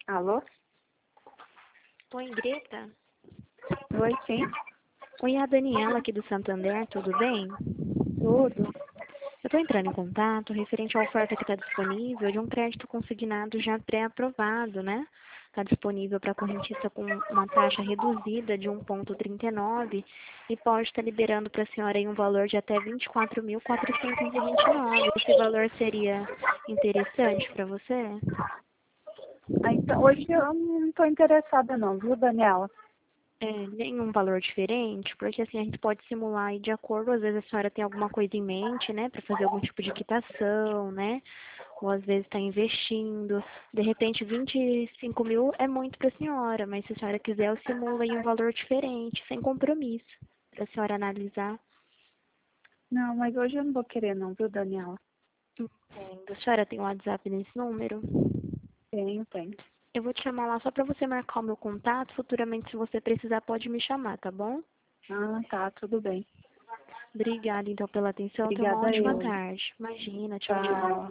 Alô? Oi, Greta. Oi, sim. Oi, é a Daniela aqui do Santander, tudo bem? Tudo. Eu estou entrando em contato referente à oferta que está disponível de um crédito consignado já pré-aprovado, né? Está disponível para correntista com uma taxa reduzida de 1,39 e pode estar liberando para a senhora aí um valor de até 24.429. Esse valor seria interessante para você? Então, hoje eu não estou interessada não, viu, Daniela? Nenhum valor diferente, porque assim a gente pode simular aí de acordo, às vezes a senhora tem alguma coisa em mente, né, para fazer algum tipo de quitação, né, ou às vezes está investindo, de repente 25 mil é muito para a senhora, mas se a senhora quiser eu simulo aí um valor diferente, sem compromisso, para a senhora analisar. Não, mas hoje eu não vou querer não, viu, Daniela? Entendo. A senhora tem um WhatsApp nesse número? Tenho. Eu vou te chamar lá só para você marcar o meu contato, futuramente se você precisar pode me chamar, tá bom? Ah, tá, tudo bem. Obrigada então pela atenção, tenha uma Obrigada ótima eu. tarde. Imagina, tchau, tchau. Tchau.